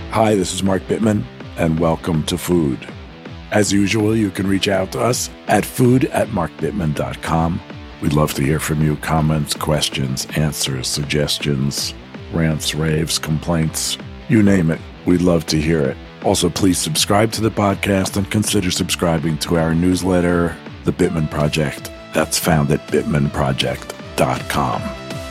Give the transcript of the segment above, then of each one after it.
Hi, this is Mark Bittman, and welcome to Food. As usual, you can reach out to us at food@markbittman.com. We'd love to hear from you. Comments, questions, answers, suggestions, rants, raves, complaints, you name it. We'd love to hear it. Also, please subscribe to the podcast and consider subscribing to our newsletter, The Bittman Project. That's found at bittmanproject.com.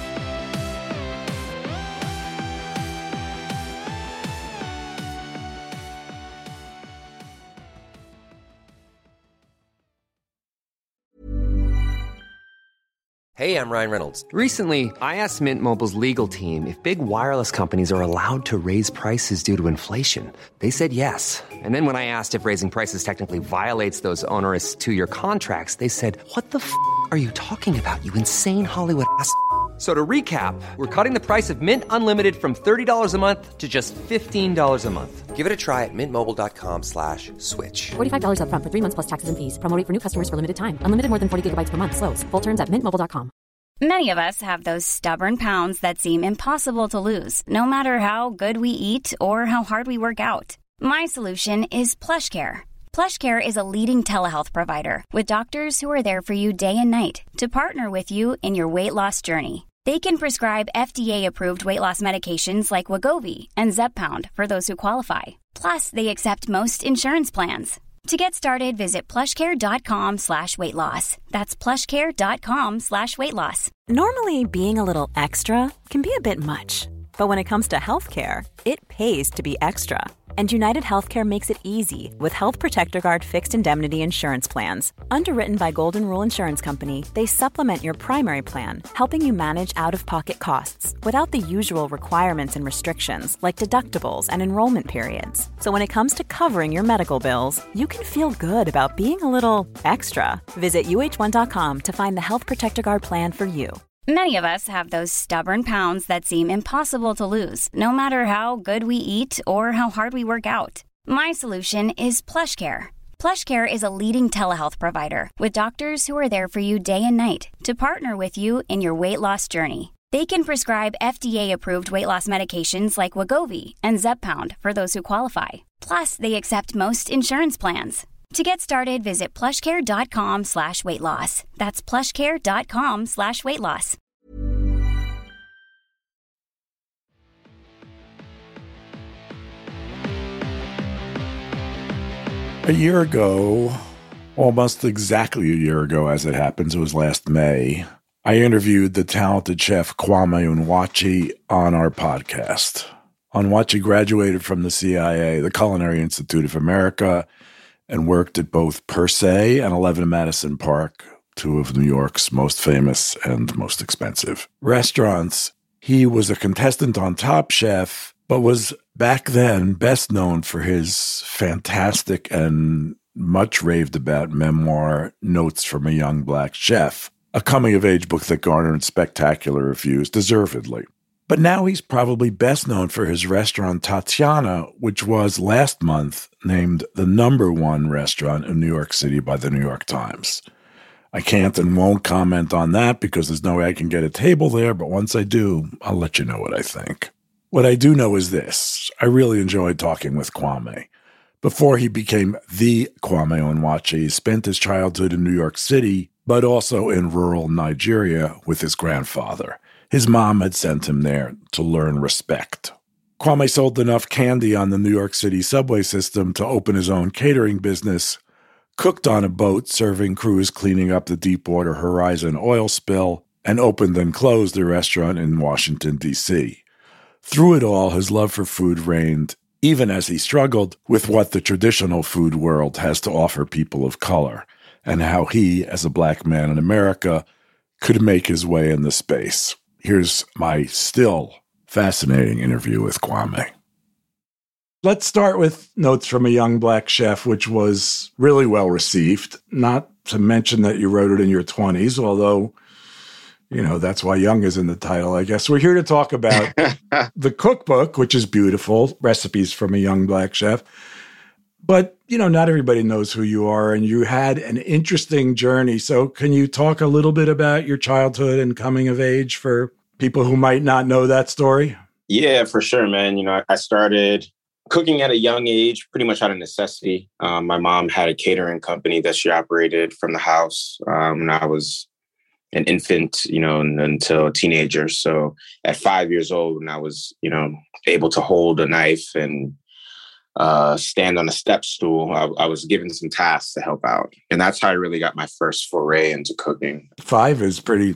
Hey, I'm Ryan Reynolds. Recently, I asked Mint Mobile's legal team if big wireless companies are allowed to raise prices due to inflation. They said yes. And then when I asked if raising prices technically violates those onerous two-year contracts, they said, "What the f*** are you talking about, you insane Hollywood ass?" So to recap, we're cutting the price of Mint Unlimited from $30 a month to just $15 a month. Give it a try at mintmobile.com/switch. $45 up front for 3 months plus taxes and fees. Promo rate for new customers for limited time. Unlimited more than 40 gigabytes per month. Slows full terms at mintmobile.com. Many of us have those stubborn pounds that seem impossible to lose, no matter how good we eat or how hard we work out. My solution is PlushCare. PlushCare is a leading telehealth provider with doctors who are there for you day and night to partner with you in your weight loss journey. They can prescribe FDA-approved weight loss medications like Wegovy and Zepbound for those who qualify. Plus, they accept most insurance plans. To get started, visit plushcare.com/weight loss. That's plushcare.com/weight loss. Normally, being a little extra can be a bit much. But when it comes to healthcare, it pays to be extra. And United Healthcare makes it easy with Health Protector Guard fixed indemnity insurance plans. Underwritten by Golden Rule Insurance Company, they supplement your primary plan, helping you manage out-of-pocket costs without the usual requirements and restrictions like deductibles and enrollment periods. So when it comes to covering your medical bills, you can feel good about being a little extra. Visit uh1.com to find the Health Protector Guard plan for you. Many of us have those stubborn pounds that seem impossible to lose, no matter how good we eat or how hard we work out. My solution is PlushCare. PlushCare is a leading telehealth provider with doctors who are there for you day and night to partner with you in your weight loss journey. They can prescribe FDA-approved weight loss medications like Wegovy and Zepbound for those who qualify. Plus, they accept most insurance plans. To get started, visit plushcare.com/weight loss. That's plushcare.com/weight loss. A year ago, almost exactly a year ago as it happens, it was last May, I interviewed the talented chef Kwame Onwuachi on our podcast. Onwuachi graduated from the CIA, the Culinary Institute of America, and worked at both Per Se and 11 Madison Park, two of New York's most famous and most expensive restaurants. He was a contestant on Top Chef, but was back then best known for his fantastic and much raved about memoir, Notes from a Young Black Chef, a coming-of-age book that garnered spectacular reviews, deservedly. But now he's probably best known for his restaurant Tatiana, which was last month named the #1 restaurant in New York City by the New York Times. I can't and won't comment on that because there's no way I can get a table there, but once I do, I'll let you know what I think. What I do know is this. I really enjoyed talking with Kwame. Before he became the Kwame Onwuachi, he spent his childhood in New York City, but also in rural Nigeria with his grandfather. His mom had sent him there to learn respect. Kwame sold enough candy on the New York City subway system to open his own catering business, cooked on a boat serving crews cleaning up the Deepwater Horizon oil spill, and opened and closed a restaurant in Washington, D.C. Through it all, his love for food reigned, even as he struggled with what the traditional food world has to offer people of color, and how he, as a black man in America, could make his way in the space. Here's my still fascinating interview with Kwame. Let's start with Notes from a Young Black Chef, which was really well received. Not to mention that you wrote it in your 20s, although, you know, that's why young is in the title, I guess. We're here to talk about the cookbook, which is beautiful, Recipes from a Young Black Chef. But, you know, not everybody knows who you are, and you had an interesting journey. So can you talk a little bit about your childhood and coming of age for people who might not know that story? Yeah, for sure, man. You know, I started cooking at a young age, pretty much out of necessity. My mom had a catering company that she operated from the house when I was an infant, until a teenager. So at 5 years old, when I was, able to hold a knife and stand on a step stool, I was given some tasks to help out. And that's how I really got my first foray into cooking. 5 is pretty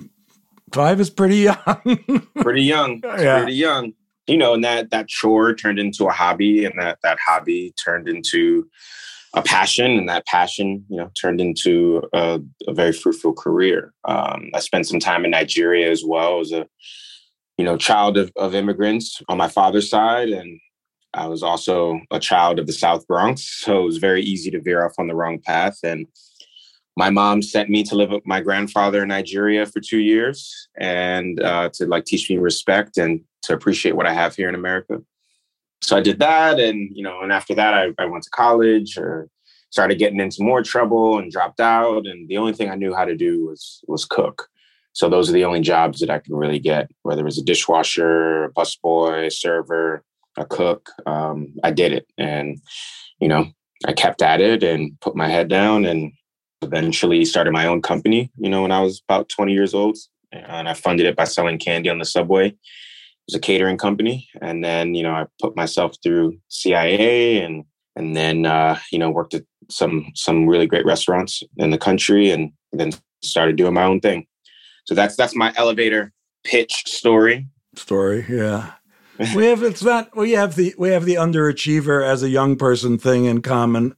young. Pretty young. Yeah. Pretty young. And that chore turned into a hobby, and that hobby turned into a passion, and that passion, turned into a very fruitful career. I spent some time in Nigeria as well as a, child of immigrants on my father's side. And I was also a child of the South Bronx. So it was very easy to veer off on the wrong path. And my mom sent me to live with my grandfather in Nigeria for 2 years and to teach me respect and to appreciate what I have here in America. So I did that. And, and after that, I went to college or started getting into more trouble and dropped out. And the only thing I knew how to do was cook. So those are the only jobs that I could really get, whether it was a dishwasher, a busboy, a server, a cook. I did it. And, I kept at it and put my head down and eventually started my own company, when I was about 20 years old. And I funded it by selling candy on the subway. It was a catering company. And then, I put myself through CIA and then, worked at some really great restaurants in the country and then started doing my own thing. So that's my elevator pitch story. Yeah. We have the underachiever as a young person thing in common.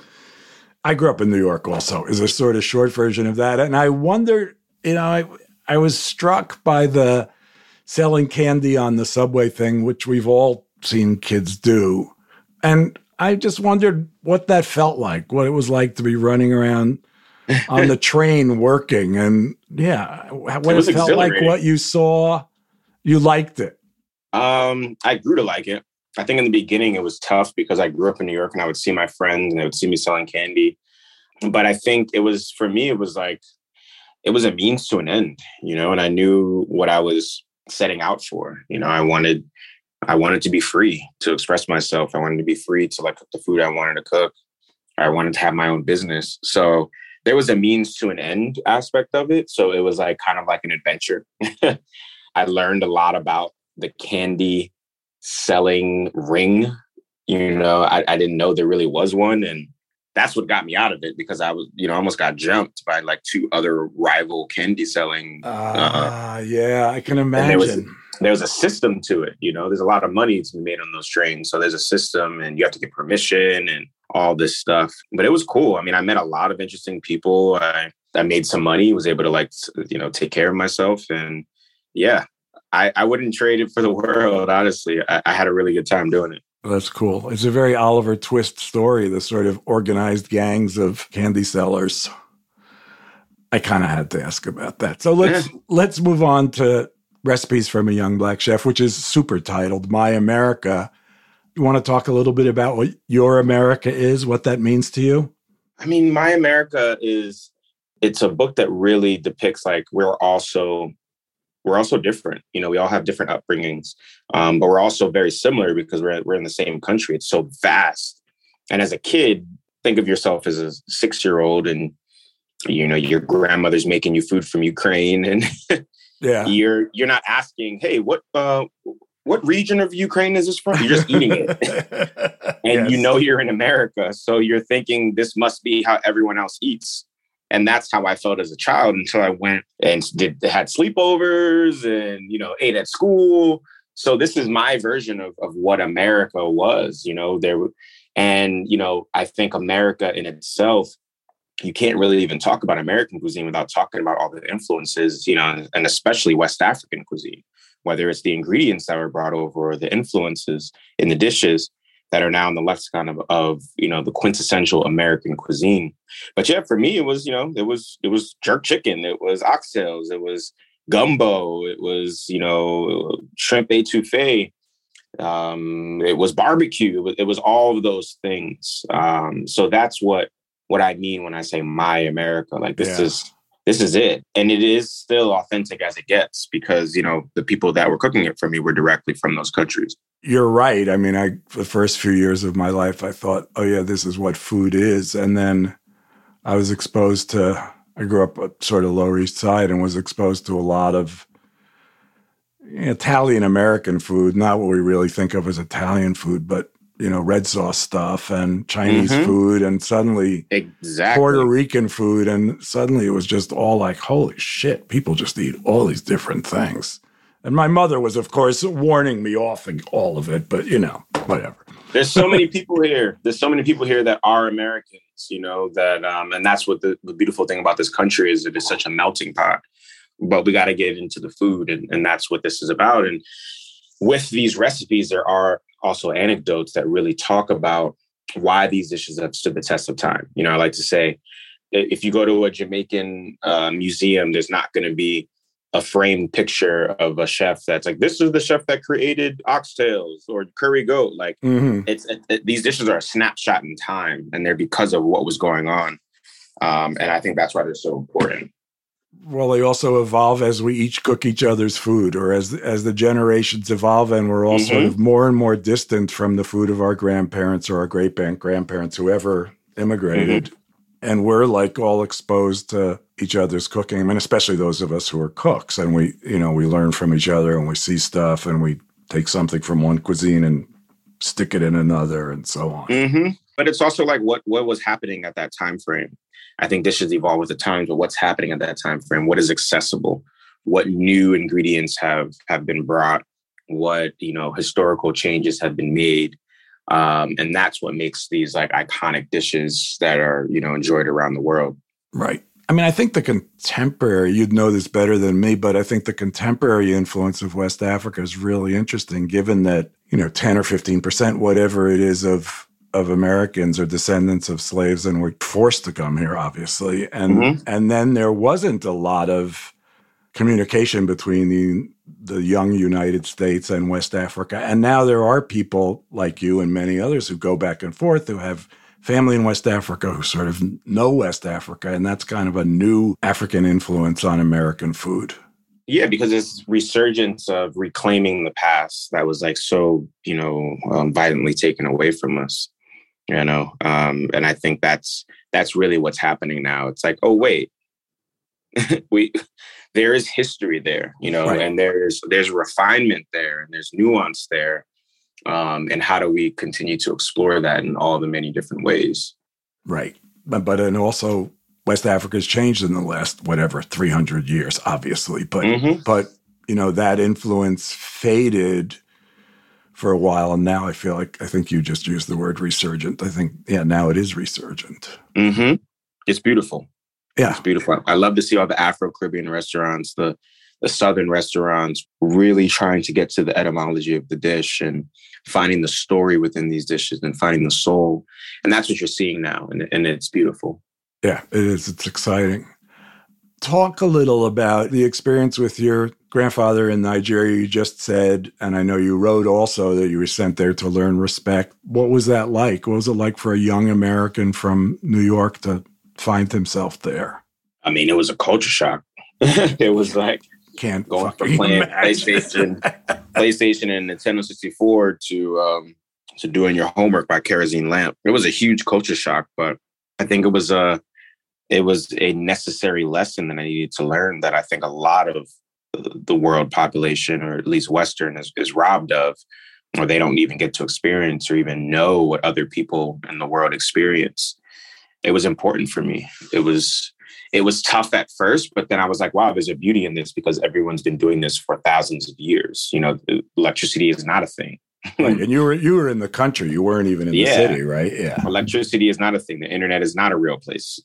I grew up in New York also, is a sort of short version of that. And I wonder, I was struck by the selling candy on the subway thing, which we've all seen kids do. And I just wondered what that felt like, what it was like to be running around on the train working. And what it felt like, what you saw, you liked it. I grew to like it. I think in the beginning it was tough because I grew up in New York and I would see my friends and they would see me selling candy. But I think it was a means to an end, and I knew what I was setting out for. I wanted to be free to express myself. I wanted to be free to cook the food I wanted to cook. I wanted to have my own business. So there was a means to an end aspect of it. So it was kind of like an adventure. I learned a lot about the candy selling ring. I didn't know there really was one. And that's what got me out of it because I was, almost got jumped by 2 other rival candy selling. Yeah, I can imagine. There was a system to it. There's a lot of money to be made on those trains. So there's a system and you have to get permission and all this stuff. But it was cool. I mean, I met a lot of interesting people. I made some money, was able to take care of myself. And yeah, I wouldn't trade it for the world, honestly. I had a really good time doing it. That's cool. It's a very Oliver Twist story, the sort of organized gangs of candy sellers. I kind of had to ask about that. So let's move on to Recipes from a Young Black Chef, which is super titled My America. You want to talk a little bit about what your America is, what that means to you? I mean, My America it's a book that really depicts we're also different. We all have different upbringings, but we're also very similar because we're in the same country. It's so vast. And as a kid, think of yourself as a 6-year-old and, your grandmother's making you food from Ukraine and you're not asking, hey, what region of Ukraine is this from? You're just eating it. And yes. You're in America. So you're thinking this must be how everyone else eats. And that's how I felt as a child until I went and had sleepovers and, ate at school. So this is my version of what America was, I think America in itself, you can't really even talk about American cuisine without talking about all the influences, and especially West African cuisine, whether it's the ingredients that were brought over or the influences in the dishes that are now in the lexicon of the quintessential American cuisine. But yeah, for me, it was jerk chicken. It was oxtails. It was gumbo. It was, shrimp etouffee. It was barbecue. It was all of those things. So that's what I mean when I say My America. This is it. And it is still authentic as it gets because, the people that were cooking it for me were directly from those countries. you're right. I mean, the first few years of my life, I thought, oh yeah, this is what food is. And then I was exposed to, I grew up sort of Lower East Side and was exposed to a lot of Italian American food, not what we really think of as Italian food, but red sauce stuff and Chinese food, and suddenly Puerto Rican food, and suddenly it was just all like, holy shit, people just eat all these different things. And my mother was, of course, warning me off all of it, but whatever. There's so many people here. There's so many people here that are Americans, that, and that's what the beautiful thing about this country is. It is such a melting pot. But we got to get into the food, and that's what this is about. And with these recipes, there are also anecdotes that really talk about why these dishes have stood the test of time. I like to say, if you go to a Jamaican museum, there's not going to be a framed picture of a chef that's like, this is the chef that created oxtails or curry goat. Like these dishes are a snapshot in time, and they're because of what was going on. And I think that's why they're so important. Well, they also evolve as we each cook each other's food, or as the generations evolve, and we're all sort of more and more distant from the food of our grandparents or our great-grandparents, whoever immigrated. And we're like all exposed to each other's cooking. I mean, especially those of us who are cooks, and we learn from each other, and we see stuff, and we take something from one cuisine and stick it in another, and so on. But it's also like what was happening at that time frame. I think dishes evolve with the times, but what's happening at that time frame? What is accessible? What new ingredients have been brought? What historical changes have been made? And that's what makes these like iconic dishes that are enjoyed around the world. Right. I mean, I think the contemporary, you'd know this better than me, but I think the contemporary influence of West Africa is really interesting, given that 10 or 15%, whatever it is, of Americans are descendants of slaves and were forced to come here, obviously. And then there wasn't a lot of communication between the young United States and West Africa. And now there are people like you and many others who go back and forth, who have family in West Africa, who sort of know West Africa. And that's kind of a new African influence on American food. Yeah, because it's resurgence of reclaiming the past that was like so, violently taken away from us. And I think that's really what's happening now. It's like, oh, wait, there is history there, right. And there's refinement there, and there's nuance there. And how do we continue to explore that in all the many different ways? Right. But and also West Africa's changed in the last, 300 years, obviously. But, that influence faded for a while. And now I think you just used the word resurgent. I think, now it is resurgent. It's beautiful. Yeah. It's beautiful. I love to see all the Afro-Caribbean restaurants, the Southern restaurants, really trying to get to the etymology of the dish and finding the story within these dishes and finding the soul. And that's what you're seeing now. And it's beautiful. Yeah, it is. It's exciting. Talk a little about the experience with your grandfather in Nigeria. You just said, and I know you wrote also that you were sent there to learn respect. What was that like? What was it like for a young American from New York to find himself there? I mean, it was a culture shock. It was like going from playing PlayStation and Nintendo 64 to doing your homework by kerosene lamp. It was a huge culture shock, but I think it was a necessary lesson that I needed to learn that I think a lot of the world population, or at least Western, is robbed of, or they don't even get to experience or even know what other people in the world experience. It was important for me. It was tough at first, but then I was like, wow, there's a beauty in this because everyone's been doing this for thousands of years. Electricity is not a thing. Right. And you were in the country. You weren't even in the city, right? Yeah. Electricity is not a thing. The internet is not a real place.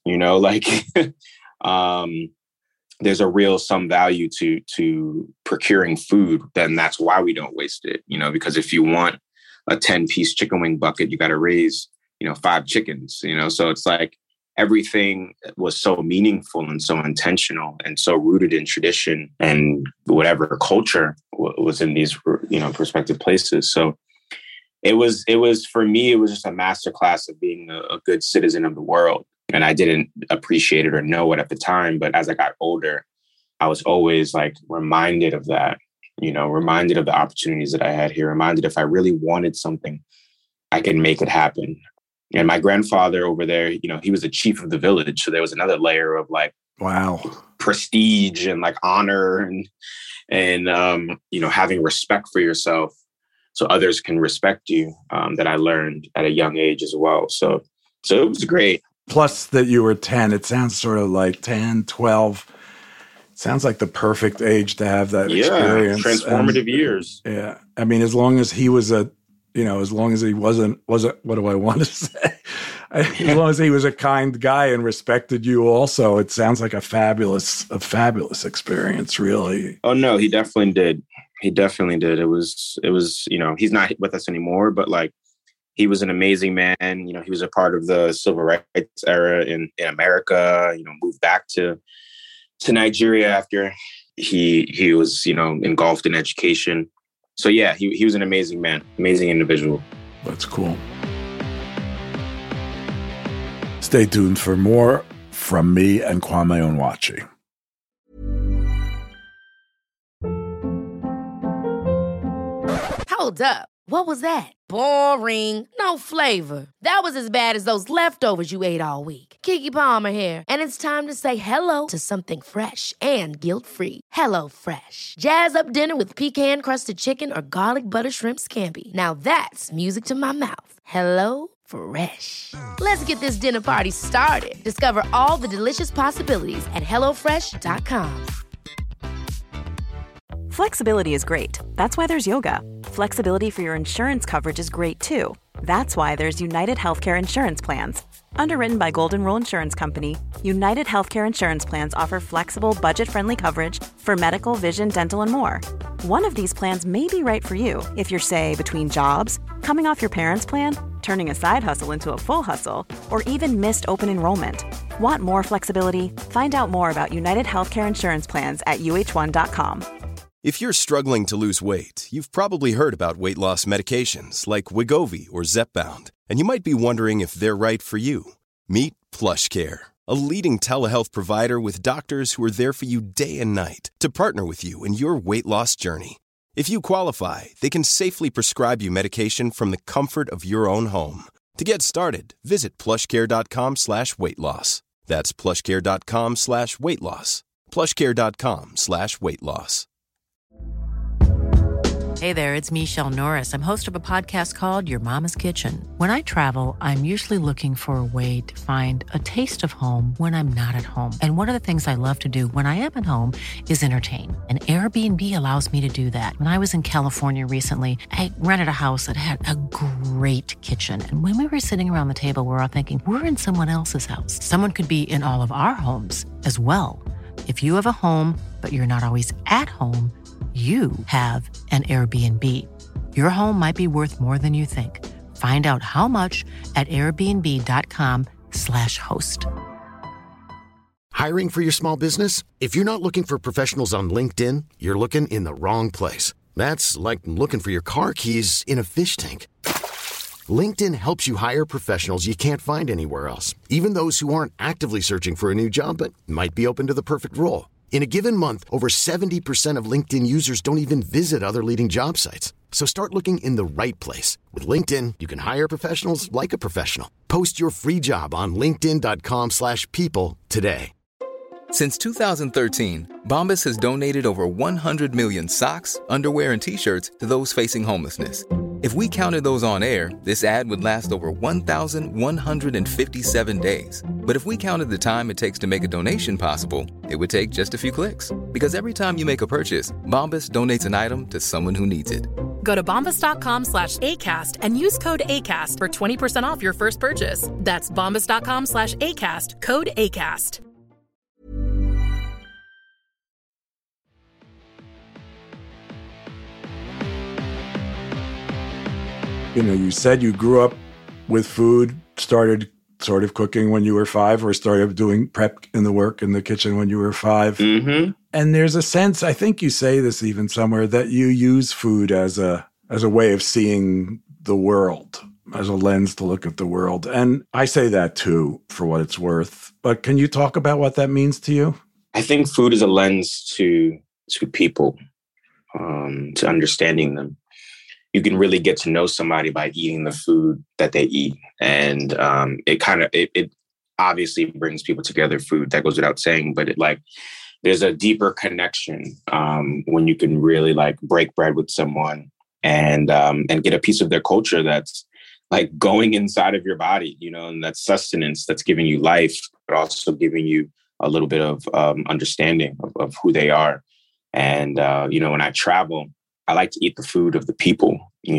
There's a some value to procuring food. Then that's why we don't waste it. Because if you want a 10-piece chicken wing bucket, you got to raise 5 chickens. So it's like everything was so meaningful and so intentional and so rooted in tradition and whatever culture was in these, prospective places. So it was for me, it was just a masterclass of being a good citizen of the world. And I didn't appreciate it or know it at the time. But as I got older, I was always like reminded of that. reminded of the opportunities that I had here, reminded if I really wanted something, I can make it happen. And my grandfather over there, he was the chief of the village. So there was another layer of like, wow, prestige and like honor and having respect for yourself so others can respect you, that I learned at a young age as well. So it was great. Plus that you were 10, it sounds sort of like 10, 12. It sounds like the perfect age to have that experience. Transformative years. Yeah. I mean, as long as he was as long as he wasn't, what do I want to say? As long as he was a kind guy and respected you also, it sounds like a fabulous experience, really. Oh, no, he definitely did. It was, he's not with us anymore, but like, he was an amazing man. He was a part of the civil rights era in America, moved back to Nigeria after he was, engulfed in education. So yeah, he was an amazing man, amazing individual. That's cool. Stay tuned for more from me and Kwame Onwuachi. Hold up. What was that? Boring. No flavor. That was as bad as those leftovers you ate all week. Keke Palmer here. And it's time to say hello to something fresh and guilt-free. Hello Fresh. Jazz up dinner with pecan-crusted chicken or garlic butter shrimp scampi. Now that's music to my mouth. Hello Fresh. Let's get this dinner party started. Discover all the delicious possibilities at HelloFresh.com. Flexibility is great. That's why there's yoga. Flexibility for your insurance coverage is great too. That's why there's United Healthcare Insurance Plans. Underwritten by Golden Rule Insurance Company, United Healthcare Insurance Plans offer flexible, budget-friendly coverage for medical, vision, dental, and more. One of these plans may be right for you if you're, say, between jobs, coming off your parents' plan, turning a side hustle into a full hustle, or even missed open enrollment. Want more flexibility? Find out more about United Healthcare Insurance Plans at uh1.com. If you're struggling to lose weight, you've probably heard about weight loss medications like Wegovy or Zepbound, and you might be wondering if they're right for you. Meet PlushCare, a leading telehealth provider with doctors who are there for you day and night to partner with you in your weight loss journey. If you qualify, they can safely prescribe you medication from the comfort of your own home. To get started, visit plushcare.com/weight-loss. That's plushcare.com/weight-loss. plushcare.com/weight-loss. Hey there, it's Michelle Norris. I'm host of a podcast called Your Mama's Kitchen. When I travel, I'm usually looking for a way to find a taste of home when I'm not at home. And one of the things I love to do when I am at home is entertain. And Airbnb allows me to do that. When I was in California recently, I rented a house that had a great kitchen. And when we were sitting around the table, we're all thinking, we're in someone else's house. Someone could be in all of our homes as well. If you have a home, but you're not always at home, you have an Airbnb. Your home might be worth more than you think. Find out how much at airbnb.com/host. Hiring for your small business? If you're not looking for professionals on LinkedIn, you're looking in the wrong place. That's like looking for your car keys in a fish tank. LinkedIn helps you hire professionals you can't find anywhere else, even those who aren't actively searching for a new job but might be open to the perfect role. In a given month, over 70% of LinkedIn users don't even visit other leading job sites. So start looking in the right place. With LinkedIn, you can hire professionals like a professional. Post your free job on linkedin.com/people today. Since 2013, Bombas has donated over 100 million socks, underwear, and T-shirts to those facing homelessness. If we counted those on air, this ad would last over 1,157 days. But if we counted the time it takes to make a donation possible, it would take just a few clicks. Because every time you make a purchase, Bombas donates an item to someone who needs it. Go to bombas.com/ACAST and use code ACAST for 20% off your first purchase. That's bombas.com/ACAST, code ACAST. You said you grew up with food, started sort of cooking when you were 5, or started doing prep in the work in the kitchen when you were 5. Mm-hmm. And there's a sense, I think you say this even somewhere, that you use food as a way of seeing the world, as a lens to look at the world. And I say that too, for what it's worth. But can you talk about what that means to you? I think food is a lens to people. to understanding them. You can really get to know somebody by eating the food that they eat. And it obviously brings people together, food, that goes without saying, but there's a deeper connection when you can really like break bread with someone and get a piece of their culture that's like going inside of your body, and that's sustenance, that's giving you life, but also giving you a little bit of understanding of who they are. And, when I travel, I like to eat the food of the people,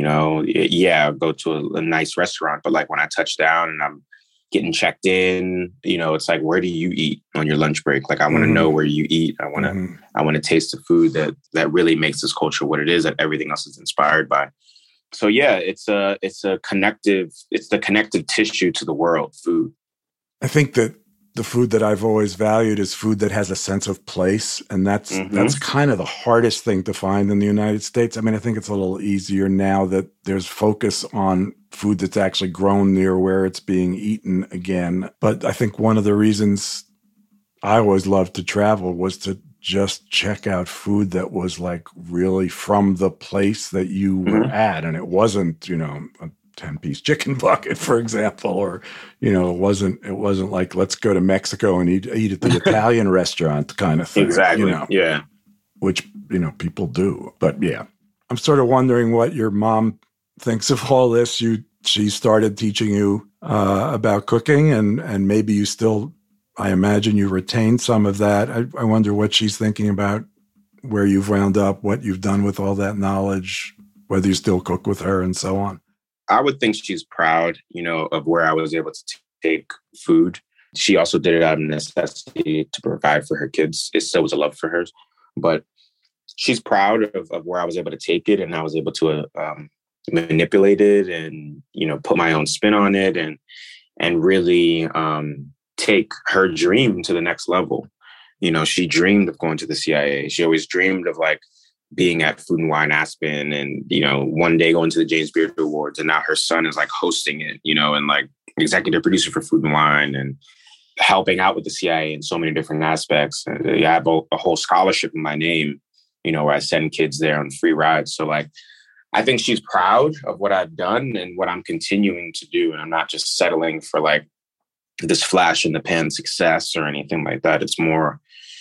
I'll go to a nice restaurant, but like when I touch down and I'm getting checked in, it's like, where do you eat on your lunch break? Like, I want to know where you eat. I want to taste the food that really makes this culture what it is, that everything else is inspired by. So yeah, it's the connective tissue to the world, food. I think that the food that I've always valued is food that has a sense of place. And that's kind of the hardest thing to find in the United States. I mean, I think it's a little easier now that there's focus on food that's actually grown near where it's being eaten again. But I think one of the reasons I always loved to travel was to just check out food that was like really from the place that you were at. And it wasn't, a 10-piece chicken bucket, for example, or, it wasn't like, let's go to Mexico and eat at the Italian restaurant kind of thing. Exactly. Yeah. Which, people do. But yeah, I'm sort of wondering what your mom thinks of all this. She started teaching you about cooking and maybe you still, I imagine you retained some of that. I wonder what she's thinking about, where you've wound up, what you've done with all that knowledge, whether you still cook with her and so on. I would think she's proud, of where I was able to take food. She also did it out of necessity to provide for her kids. It still was a love for hers, but she's proud of where I was able to take it, and I was able to manipulate it and, put my own spin on it and really take her dream to the next level. She dreamed of going to the CIA. She always dreamed of like being at Food and Wine Aspen and, one day going to the James Beard Awards. And now her son is like hosting it, and like executive producer for Food and Wine and helping out with the CIA in so many different aspects. I have a whole scholarship in my name, where I send kids there on free rides. So like, I think she's proud of what I've done and what I'm continuing to do. And I'm not just settling for like this flash in the pan success or anything like that. It's more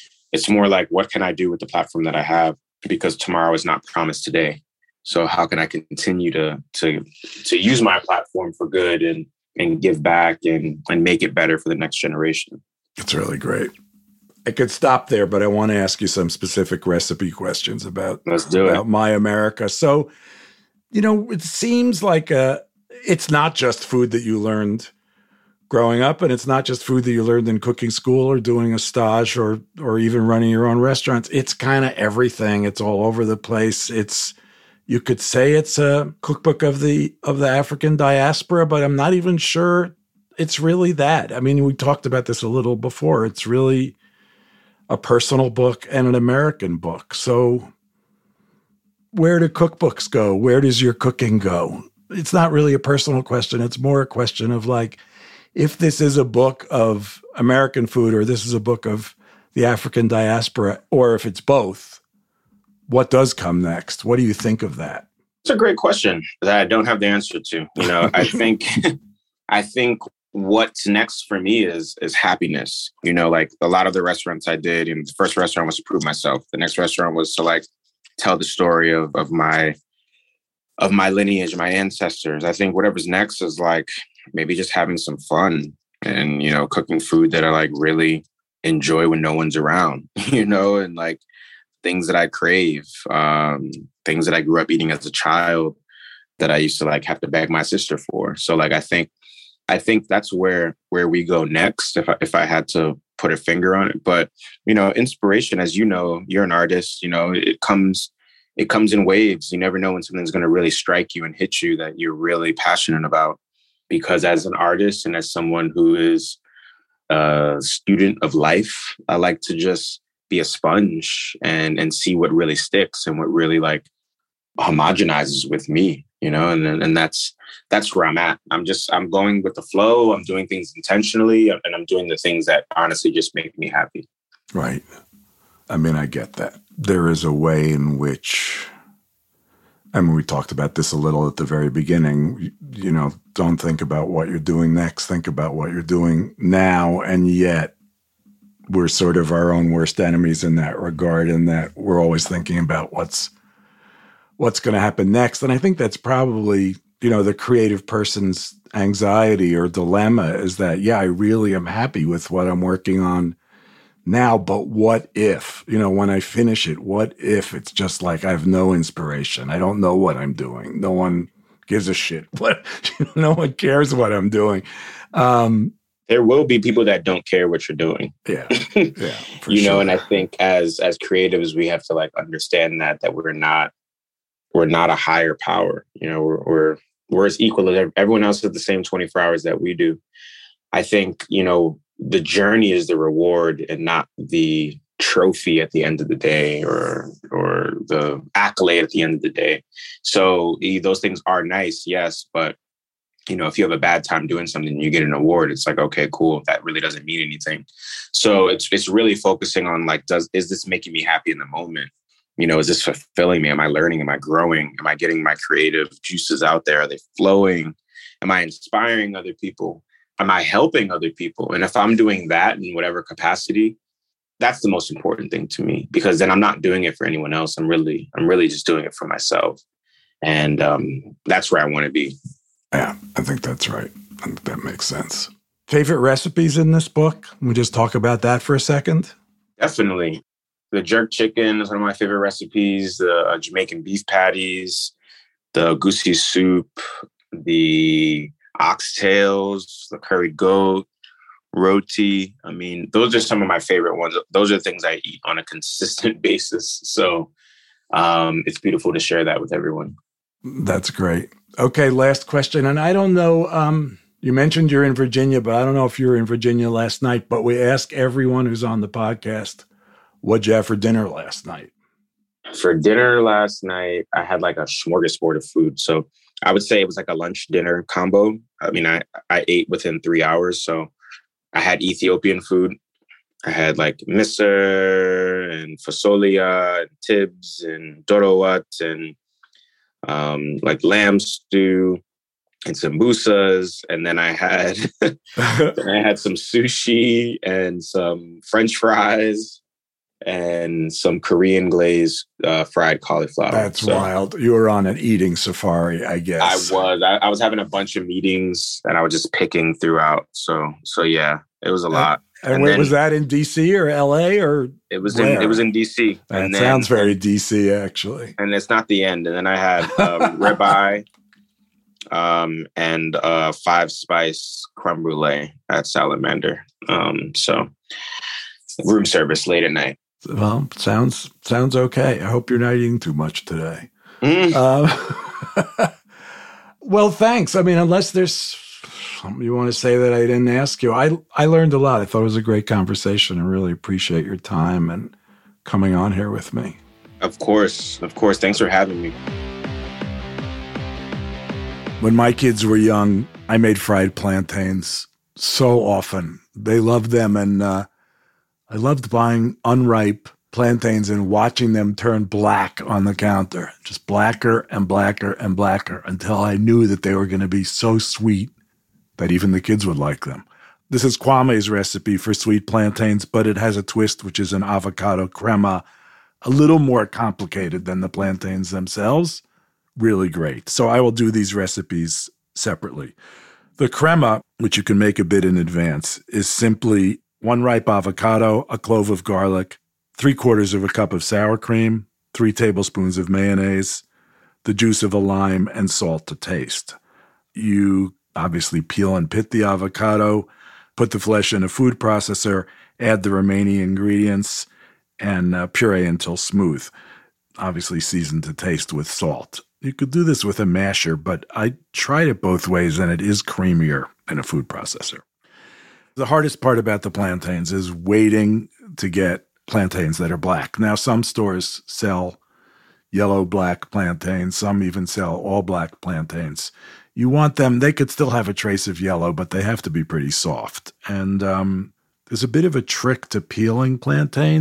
like, what can I do with the platform that I have? Because tomorrow is not promised today. So how can I continue to use my platform for good and give back and make it better for the next generation? It's really great. I could stop there, but I want to ask you some specific recipe questions about My America. So, it seems like it's not just food that you learned growing up, and it's not just food that you learned in cooking school or doing a stage or even running your own restaurants. It's kind of everything. It's all over the place. You could say it's a cookbook of the African diaspora, but I'm not even sure it's really that. I mean, we talked about this a little before. It's really a personal book and an American book. So where do cookbooks go? Where does your cooking go? It's not really a personal question. It's more a question of like, if this is a book of American food or this is a book of the African diaspora, or if it's both, what does come next? What do you think of that? It's a great question that I don't have the answer to. I think what's next for me is happiness. Like a lot of the restaurants I did, and the first restaurant was to prove myself. The next restaurant was to like tell the story of my lineage, my ancestors. I think whatever's next is like maybe just having some fun and, cooking food that I like really enjoy when no one's around, and like things that I crave, things that I grew up eating as a child that I used to like have to beg my sister for. So like, I think that's where we go next if I had to put a finger on it. But, inspiration, as you're an artist, it comes in waves. You never know when something's going to really strike you and hit you that you're really passionate about. Because as an artist and as someone who is a student of life, I like to just be a sponge and see what really sticks and what really like homogenizes with me, and that's where I'm at. I'm going with the flow. I'm doing things intentionally, and I'm doing the things that honestly just make me happy. Right. I mean, I get that. There is a way in which, I mean, we talked about this a little at the very beginning, you know, don't think about what you're doing next, think about what you're doing now. And yet we're sort of our own worst enemies in that regard, in that we're always thinking about what's going to happen next. And I think that's probably, you know, the creative person's anxiety or dilemma is that, yeah, I really am happy with what I'm working on now, but what if, you know, when I finish it, what if it's just like I have no inspiration? I don't know what I'm doing. No one gives a shit. No one cares what I'm doing. There will be people that don't care what you're doing. Yeah. You know, and I think as creatives, we have to like understand that we're not a higher power. You know, we're as equal as everyone else has the same 24 hours that we do. I think, you know, the journey is the reward and not the trophy at the end of the day or the accolade at the end of the day. So those things are nice, yes, but you know, if you have a bad time doing something and you get an award, it's like, okay, cool. That really doesn't mean anything. So it's really focusing on like, is this making me happy in the moment? You know, is this fulfilling me? Am I learning? Am I growing? Am I getting my creative juices out there? Are they flowing? Am I inspiring other people? Am I helping other people? And if I'm doing that in whatever capacity, that's the most important thing to me, because then I'm not doing it for anyone else. I'm really just doing it for myself. And that's where I want to be. Yeah, I think that's right. I think that makes sense. Favorite recipes in this book? Can we just talk about that for a second? Definitely. The jerk chicken is one of my favorite recipes. The Jamaican beef patties, the goosey soup, the oxtails, the curry goat, roti. I mean, those are some of my favorite ones. Those are things I eat on a consistent basis. So it's beautiful to share that with everyone. That's great. Okay, last question. And I don't know, you mentioned you're in Virginia, but I don't know if you were in Virginia last night, but we ask everyone who's on the podcast, what'd you have for dinner last night? For dinner last night, I had like a smorgasbord of food. So I would say it was like a lunch dinner combo. I mean, I ate within 3 hours. So I had Ethiopian food. I had like misir and fasolia and tibs and dorowat and like lamb stew and sambusas. And then I had some sushi and some French fries and some Korean glazed fried cauliflower. That's wild. You were on an eating safari, I guess. I was having a bunch of meetings and I was just picking throughout. So yeah, it was a lot. And where was that, in DC or LA or? It was in DC. That sounds very DC, actually. And it's not the end. And then I had ribeye and 5-spice creme brulee at Salamander. So room service late at night. Well, sounds okay. I hope you're not eating too much today. Well, thanks. I mean, unless there's something you want to say that I didn't ask you. I learned a lot. I thought it was a great conversation. I really appreciate your time and coming on here with me. Of course. Thanks for having me. When my kids were young, I made fried plantains so often. They loved them, and I loved buying unripe plantains and watching them turn black on the counter, just blacker and blacker and blacker, until I knew that they were going to be so sweet that even the kids would like them. This is Kwame's recipe for sweet plantains, but it has a twist, which is an avocado crema, a little more complicated than the plantains themselves. Really great. So I will do these recipes separately. The crema, which you can make a bit in advance, is simply 1 ripe avocado, a clove of garlic, 3/4 cup of sour cream, 3 tablespoons of mayonnaise, the juice of a lime, and salt to taste. You obviously peel and pit the avocado, put the flesh in a food processor, add the remaining ingredients, and puree until smooth. Obviously seasoned to taste with salt. You could do this with a masher, but I tried it both ways, and it is creamier in a food processor. The hardest part about the plantains is waiting to get plantains that are black. Now, some stores sell yellow-black plantains. Some even sell all-black plantains. You want them, they could still have a trace of yellow, but they have to be pretty soft. And there's a bit of a trick to peeling plantains.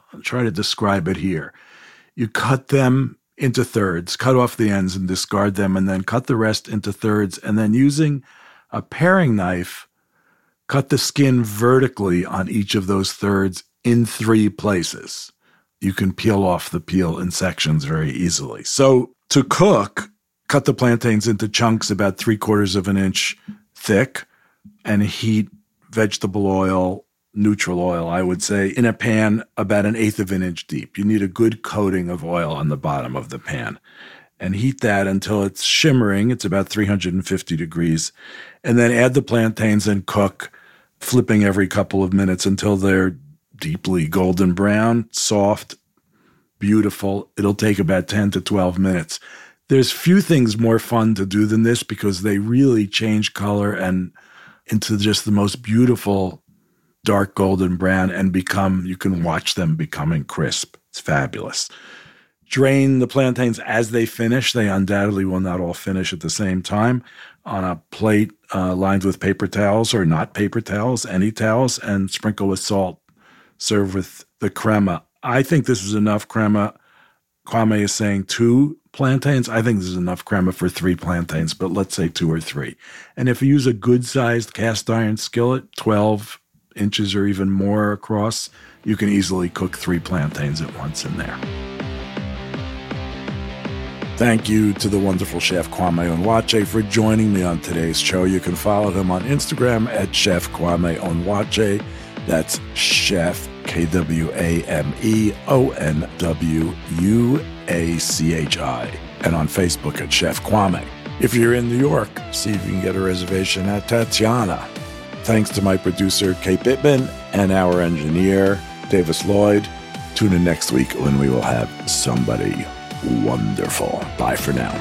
I'll try to describe it here. You cut them into thirds, cut off the ends and discard them, and then cut the rest into thirds, and then using a paring knife, cut the skin vertically on each of those thirds in 3 places. You can peel off the peel in sections very easily. So to cook, cut the plantains into chunks about 3/4 of an inch thick and heat vegetable oil, neutral oil, I would say, in a pan about 1/8 of an inch deep. You need a good coating of oil on the bottom of the pan. And heat that until it's shimmering. It's about 350 degrees. And then add the plantains and cook, flipping every couple of minutes until they're deeply golden brown, soft, beautiful. It'll take about 10 to 12 minutes. There's few things more fun to do than this because they really change color and into just the most beautiful dark golden brown and you can watch them becoming crisp. It's fabulous. Drain the plantains as they finish. They undoubtedly will not all finish at the same time. On a plate lined with paper towels or not paper towels, any towels, and sprinkle with salt. Serve with the crema. I think this is enough crema. Kwame is saying 2 plantains. I think this is enough crema for 3 plantains, but let's say 2 or 3. And if you use a good-sized cast iron skillet, 12 inches or even more across, you can easily cook 3 plantains at once in there. Thank you to the wonderful chef Kwame Onwuachi for joining me on today's show. You can follow him on Instagram at Chef Kwame Onwuachi. That's Chef KwameOnwuachi. And on Facebook at Chef Kwame. If you're in New York, see if you can get a reservation at Tatiana. Thanks to my producer, Kate Bittman, and our engineer, Davis Lloyd. Tune in next week when we will have somebody wonderful. Bye for now.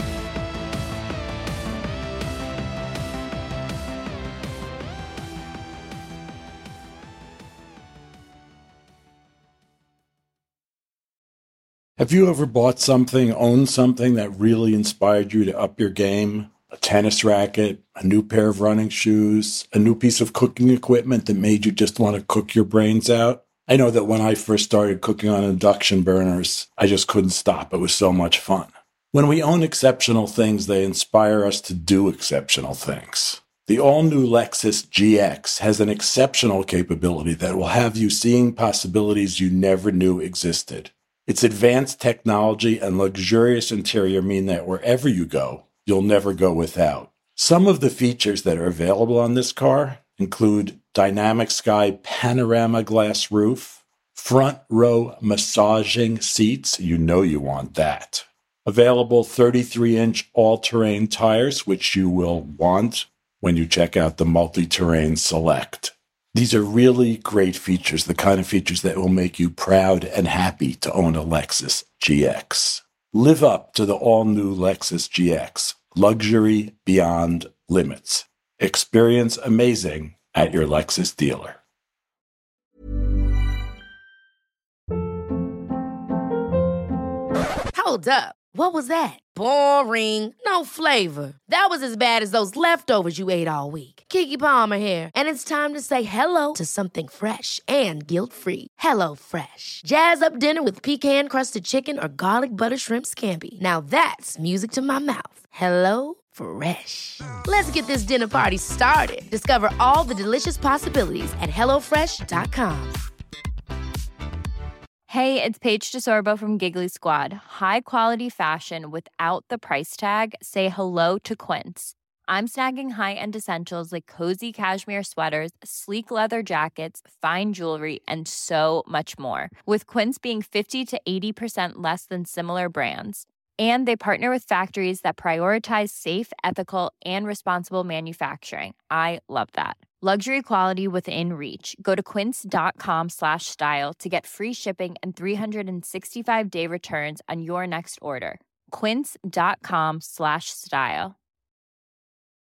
Have you ever bought something, owned something that really inspired you to up your game? A tennis racket, a new pair of running shoes, a new piece of cooking equipment that made you just want to cook your brains out? I know that when I first started cooking on induction burners, I just couldn't stop. It was so much fun. When we own exceptional things, they inspire us to do exceptional things. The all-new Lexus GX has an exceptional capability that will have you seeing possibilities you never knew existed. Its advanced technology and luxurious interior mean that wherever you go, you'll never go without. Some of the features that are available on this car include dynamic sky panorama glass roof, front row massaging seats, you know you want that. Available 33-inch all-terrain tires, which you will want when you check out the Multi-Terrain Select. These are really great features, the kind of features that will make you proud and happy to own a Lexus GX. Live up to the all-new Lexus GX, luxury beyond limits. Experience amazing at your Lexus dealer. Hold up. What was that? Boring. No flavor. That was as bad as those leftovers you ate all week. Keke Palmer here, and it's time to say hello to something fresh and guilt-free. HelloFresh. Jazz up dinner with pecan-crusted chicken or garlic butter shrimp scampi. Now that's music to my mouth. HelloFresh. Let's get this dinner party started. Discover all the delicious possibilities at HelloFresh.com. Hey, it's Paige DeSorbo from Giggly Squad. High quality fashion without the price tag. Say hello to Quince. I'm snagging high-end essentials like cozy cashmere sweaters, sleek leather jackets, fine jewelry, and so much more. With Quince being 50 to 80% less than similar brands. And they partner with factories that prioritize safe, ethical, and responsible manufacturing. I love that. Luxury quality within reach. Go to quince.com/style to get free shipping and 365-day returns on your next order. Quince.com/style.